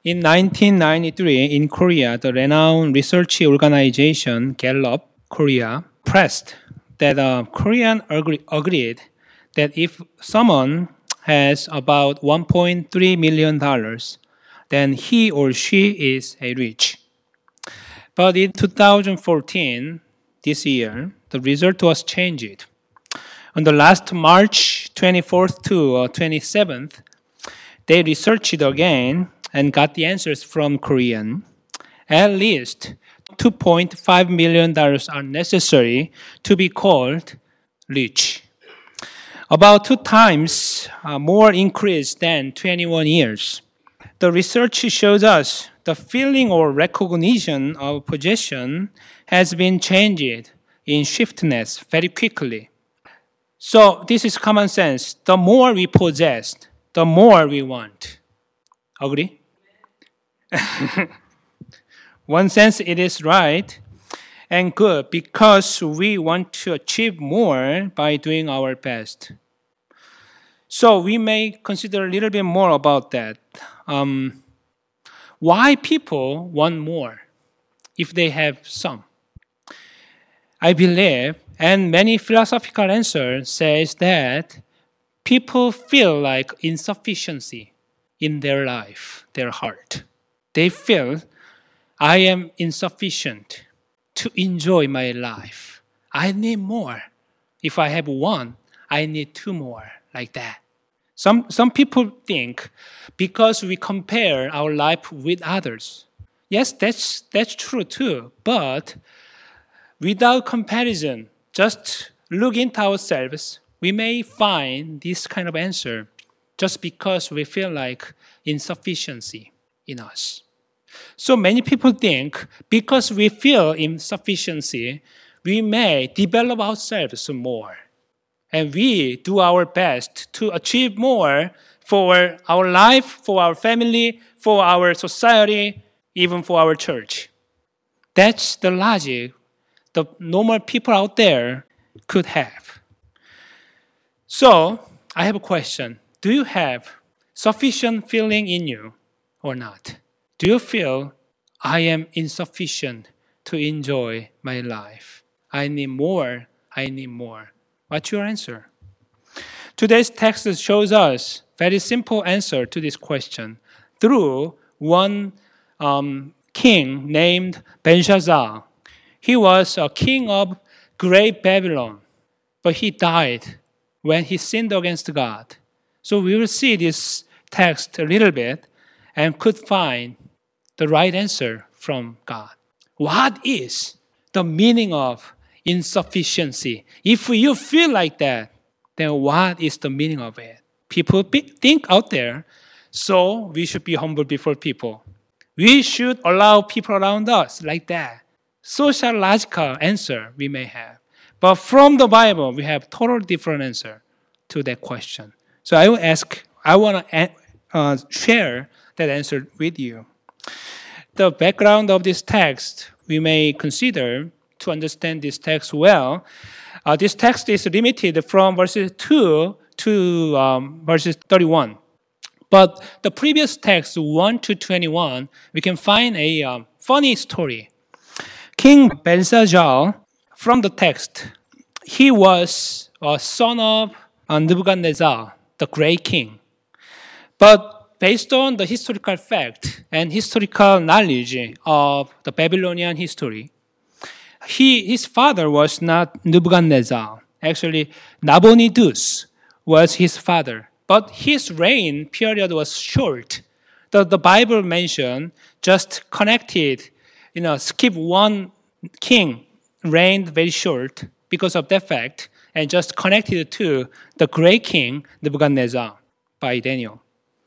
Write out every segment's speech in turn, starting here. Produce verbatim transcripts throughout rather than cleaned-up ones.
In nineteen ninety-three, in Korea, the renowned research organization Gallup Korea pressed that uh, Korean agree- agreed that if someone has about one point three million dollars, then he or she is a rich. But in two thousand fourteen, this year, the result was changed. On the last March twenty-fourth to uh, twenty-seventh, they researched again and got the answers from Korean. At least two point five million dollars are necessary to be called rich. About two times uh, more increase than twenty-one years. The research shows us the feeling or recognition of possession has been changed in swiftness very quickly. So this is common sense. The more we possess, the more we want. Agree? One sense it is right and good because we want to achieve more by doing our best. So we may consider a little bit more about that. Um, why people want more if they have some? I believe, and many philosophical answers says that people feel like insufficiency in their life, their heart. They feel, I am insufficient to enjoy my life. I need more. If I have one, I need two more, like that. Some, some people think because we compare our life with others. Yes, that's, that's true too. But without comparison, just look into ourselves, we may find this kind of answer just because we feel like insufficiency in us. So many people think because we feel insufficiency, we may develop ourselves more. And we do our best to achieve more for our life, for our family, for our society, even for our church. That's the logic the normal people out there could have. So, I have a question. Do you have sufficient feeling in you or not? Do you feel I am insufficient to enjoy my life? I need more. I need more. What's your answer? Today's text shows us very simple answer to this question through one um, king named Belshazzar. He was a king of great Babylon, but he died when he sinned against God. So we will see this text a little bit and could find the right answer from God. What is the meaning of insufficiency? If you feel like that, then what is the meaning of it? People think out there, so we should be humble before people. We should allow people around us like that. Sociological answer we may have. But from the Bible, we have total different answer to that question. So I will ask, I want to uh, share that answer with you. The background of this text we may consider to understand this text well. Uh, this text is limited from verses two to um, verses thirty-one. But the previous text, one to twenty-one, we can find a um, funny story. King Belshazzar, from the text, he was a son of uh, Nebuchadnezzar, the great king. But based on the historical fact and historical knowledge of the Babylonian history, he, his father was not Nebuchadnezzar. Actually, Nabonidus was his father. But his reign period was short. The, the Bible mentioned just connected, you know, skip one king reigned very short because of that fact and just connected to the great king Nebuchadnezzar by Daniel.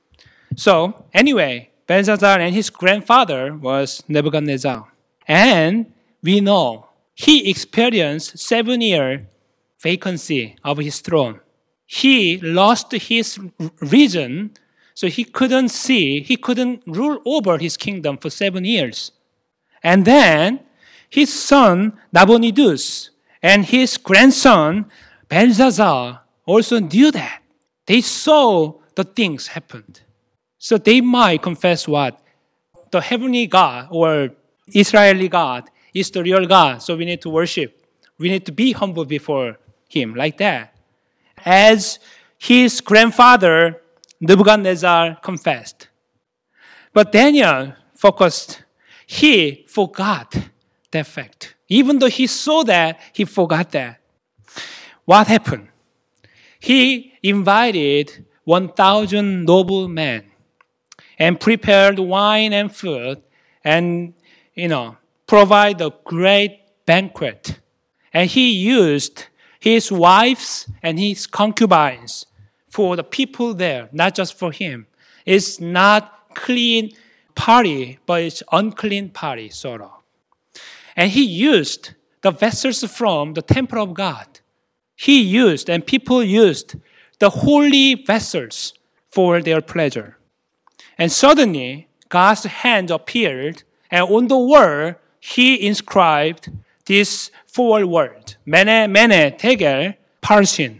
So anyway, Belshazzar and his grandfather was Nebuchadnezzar. And we know he experienced seven-year vacancy of his throne. He lost his reason, so he couldn't see, he couldn't rule over his kingdom for seven years. And then his son Nabonidus and his grandson Belshazzar also knew that. They saw the things happened. So they might confess what? the heavenly God or Israeli God is the real God, so we need to worship. We need to be humble before him, like that. As his grandfather, Nebuchadnezzar, confessed. But Daniel focused, he forgot that fact. Even though he saw that, he forgot that. What happened? He invited one thousand noblemen and prepared wine and food and, you know, provide a great banquet. And he used his wives and his concubines for the people there, not just for him. It's not clean party, but it's unclean party, sort of. And he used the vessels from the temple of God. He used, and people used, the holy vessels for their pleasure. And suddenly, God's hand appeared, and on the wall, he inscribed these four words, Mene, Mene, Tekel, Parsin.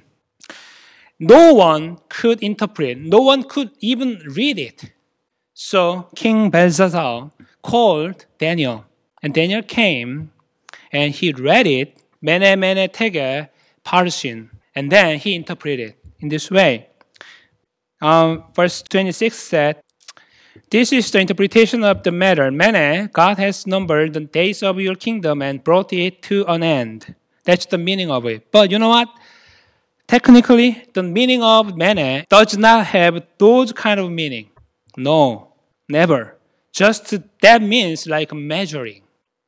No one could interpret, no one could even read it. So King Belshazzar called Daniel, and Daniel came, and he read it, Mene, Mene, Tekel, Parsin, and then he interpreted in this way. Um, verse twenty-six said, this is the interpretation of the matter. Mene, God has numbered the days of your kingdom and brought it to an end. That's the meaning of it. But you know what? Technically, the meaning of Mene does not have those kind of meaning. No, never. Just that means like measuring.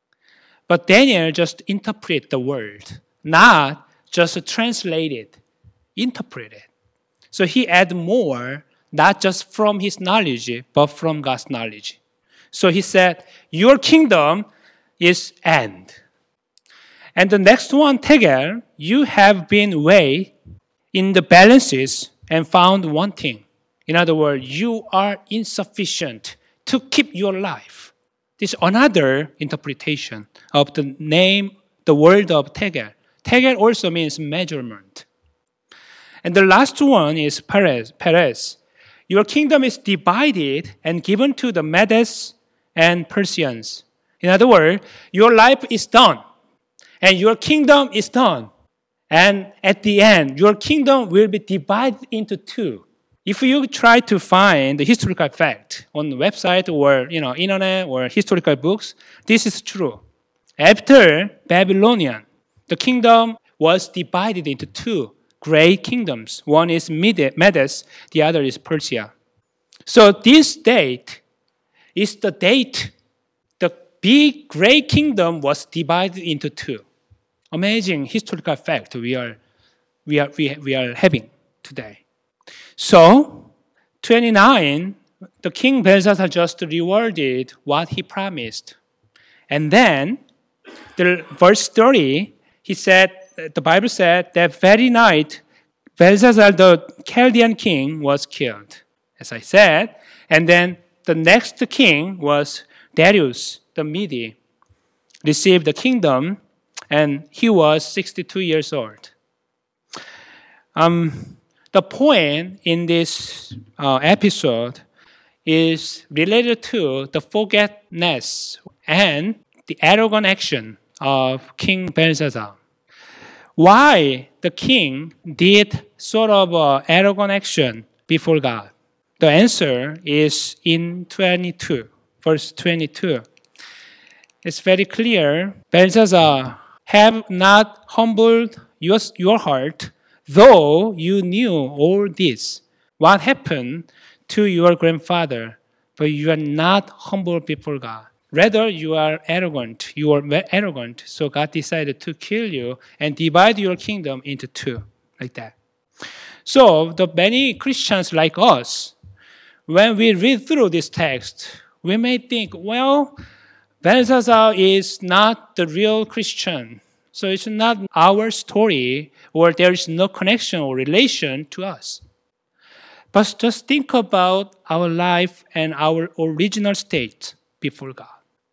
But Daniel just interpret the word, not just translate it, interpret it. So he add more, not just from his knowledge, but from God's knowledge. So he said, your kingdom is end. And the next one, Tekel, you have been weighed in the balances and found wanting. In other words, you are insufficient to keep your life. This is another interpretation of the name, the word of Tekel. Tekel also means measurement. And the last one is Peres. Peres. Your kingdom is divided and given to the Medes and Persians. In other words, your life is done, and your kingdom is done. And at the end, your kingdom will be divided into two. If you try to find the historical fact on the website or you know internet or historical books, this is true. After Babylonian, the kingdom was divided into two great kingdoms. One is Medes, the other is Persia. So this date is the date the big great kingdom was divided into two. Amazing historical fact we are we are we, we are having today. So twenty-nine, the king Belshazzar just rewarded what he promised. And then the verse thirty, he said, the Bible said that very night, Belshazzar, the Chaldean king, was killed, as I said. And then the next king was Darius, the Mede, received the kingdom, and he was sixty-two years old. Um, the point in this uh, episode is related to the forgetfulness and the arrogant action of King Belshazzar. Why the king did sort of uh, arrogant action before God? The answer is in twenty-two, verse twenty-two. It's very clear. Belshazzar, have not humbled your, your heart, though you knew all this. What happened to your grandfather? But you are not humble before God. Rather, you are arrogant. You are arrogant. So God decided to kill you and divide your kingdom into two, like that. So the many Christians like us, when we read through this text, we may think, well, Belshazzar is not the real Christian. So it's not our story, or there is no connection or relation to us. But just think about our life and our original state before God.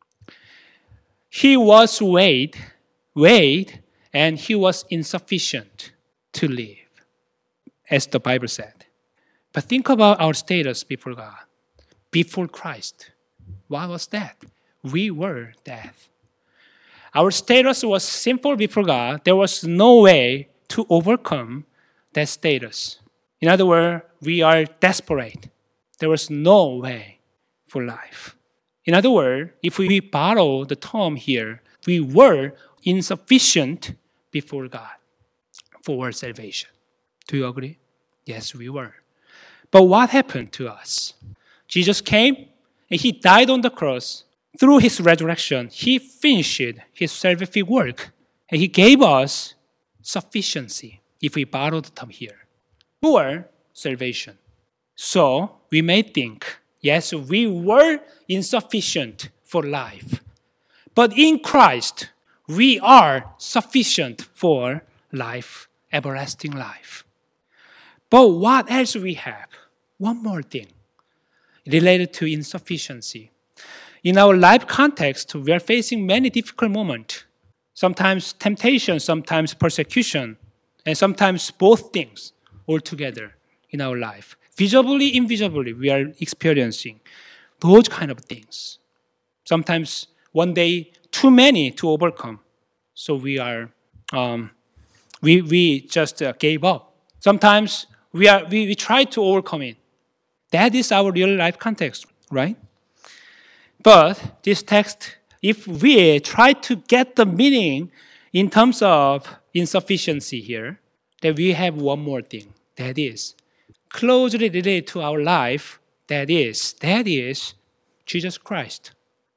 He was weighed, weighed, and he was insufficient to live, as the Bible said. But think about our status before God, before Christ. What was that? We were dead. Our status was simple before God. There was no way to overcome that status. In other words, we are desperate. There was no way for life. In other words, if we borrow the term here, we were insufficient before God for salvation. Do you agree? Yes, we were. But what happened to us? Jesus came and he died on the cross. Through his resurrection, he finished his salvific work. And he gave us sufficiency, if we borrow the term here, for salvation. So we may think, yes, we were insufficient for life. But in Christ, we are sufficient for life, everlasting life. But what else we have? One more thing related to insufficiency. In our life context, we are facing many difficult moments. Sometimes temptation, sometimes persecution, and sometimes both things all together in our life. Visibly, invisibly, we are experiencing those kind of things. Sometimes one day, too many to overcome. So we are, um, we we just uh, gave up. Sometimes we are we, we try to overcome it. That is our real life context, right? But this text, if we try to get the meaning in terms of insufficiency here, then we have one more thing. That is closely related to our life. That is, that is Jesus Christ.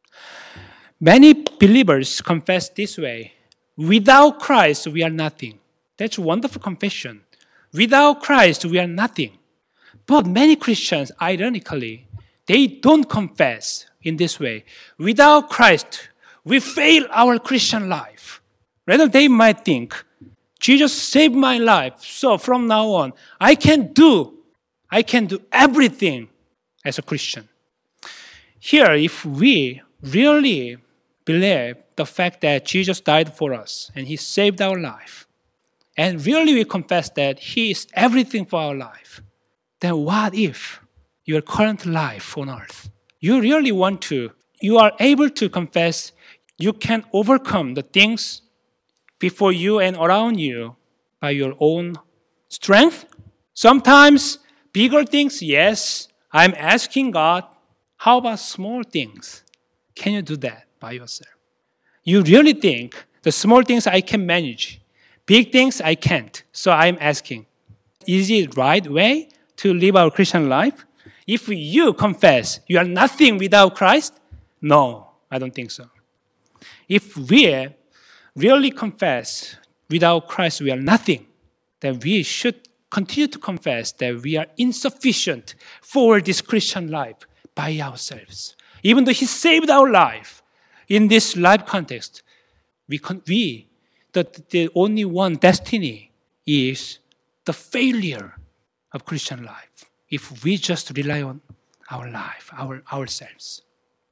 Many believers confess this way. Without Christ, we are nothing. That's a wonderful confession. Without Christ, we are nothing. But many Christians, ironically, they don't confess in this way. Without Christ, we fail our Christian life. Rather, they might think, Jesus saved my life, so from now on, I can do, I can do everything as a Christian. Here, if we really believe the fact that Jesus died for us and he saved our life, and really we confess that he is everything for our life, then what if your current life on earth, you really want to, you are able to confess you can overcome the things before you and around you by your own strength? Sometimes bigger things, yes, I'm asking God. How about small things? Can you do that by yourself? You really think the small things I can manage, big things I can't. So I'm asking, is it the right way to live our Christian life? If you confess you are nothing without Christ, no, I don't think so. If we really confess without Christ we are nothing, then we should continue to confess that we are insufficient for this Christian life by ourselves. Even though he saved our life in this life context, we, con- we the, the only one destiny is the failure of Christian life if we just rely on our life, our ourselves.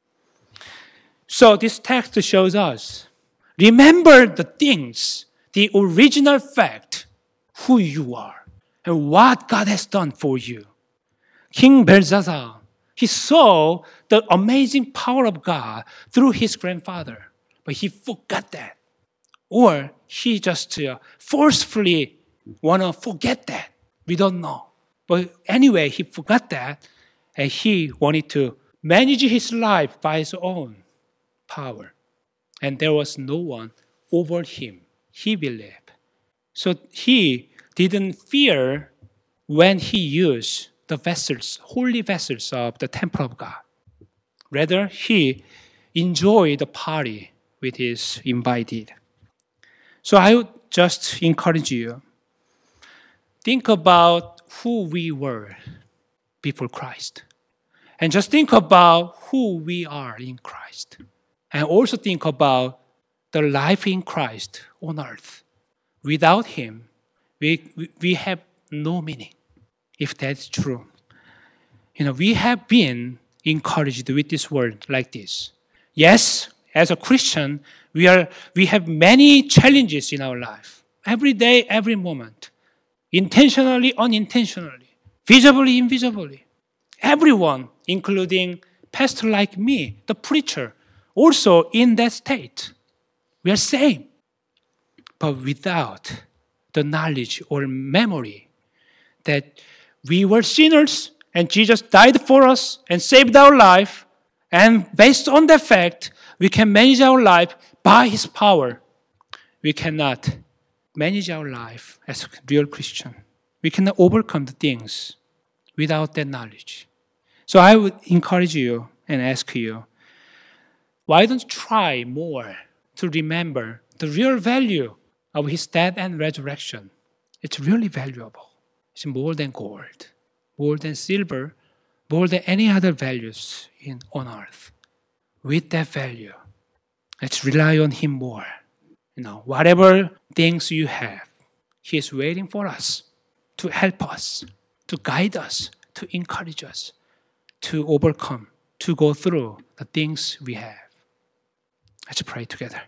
So this text shows us, remember the things, the original fact, who you are, and what God has done for you. King Belshazzar, he saw the amazing power of God through his grandfather, but he forgot that. Or he just uh, forcefully want to forget that. We don't know. But anyway, he forgot that, and he wanted to manage his life by his own power. And there was no one over him, he believed. So he didn't fear when he used the vessels, holy vessels of the temple of God. Rather, he enjoyed the party with his invited. So I would just encourage you, think about who we were before Christ. And just think about who we are in Christ. And also think about the life in Christ on earth. Without him, we, we have no meaning, if that's true. You know, we have been encouraged with this word like this. Yes, as a Christian, we are we have many challenges in our life. Every day, every moment. Intentionally, unintentionally. Visibly, invisibly. Everyone, including pastor like me, the preacher, also in that state. We are same. But without the knowledge or memory that we were sinners and Jesus died for us and saved our life, and based on that fact, we can manage our life by His power. We cannot manage our life as a real Christian. We cannot overcome the things without that knowledge. So I would encourage you and ask you, why don't you try more to remember the real value of His death and resurrection? It's really valuable. It's more than gold, more than silver, more than any other values in, on earth. With that value, let's rely on Him more. You know, whatever things you have, He is waiting for us to help us, to guide us, to encourage us, to overcome, to go through the things we have. Let's pray together.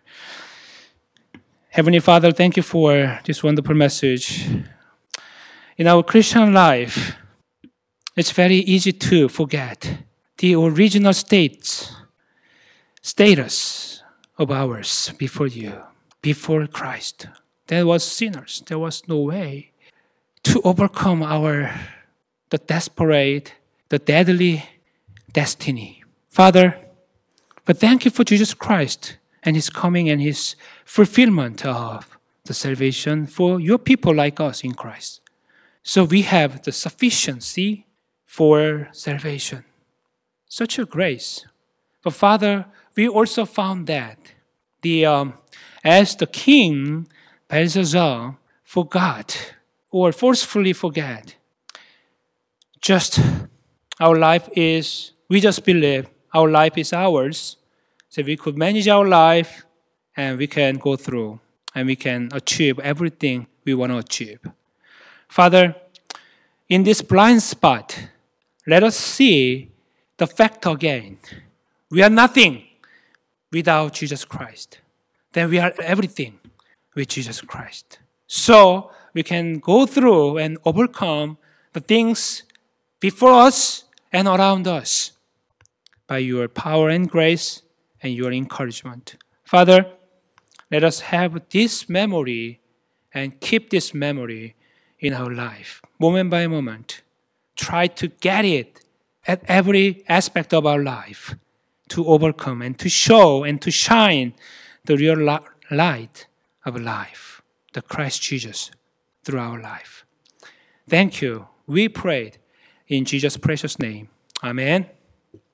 Heavenly Father, thank you for this wonderful message. In our Christian life, it's very easy to forget the original states, status of ours before you, before Christ. There was sinners. There was no way to overcome our, the desperate, the deadly destiny. Father, but thank you for Jesus Christ and His coming and His fulfillment of the salvation for your people like us in Christ. So we have the sufficiency for salvation. Such a grace. But Father, we also found that the um, as the king Belshazzar forgot or forcefully forgot, just our life is, we just believe our life is ours. So we could manage our life and we can go through and we can achieve everything we want to achieve. Father, in this blind spot, let us see the fact again. We are nothing without Jesus Christ. Then we are everything with Jesus Christ. So we can go through and overcome the things before us and around us by your power and grace and your encouragement. Father, let us have this memory and keep this memory in our life, moment by moment. Try to get it at every aspect of our life to overcome and to show and to shine the real light of life, the Christ Jesus, through our life. Thank you. We prayed in Jesus' precious name. Amen.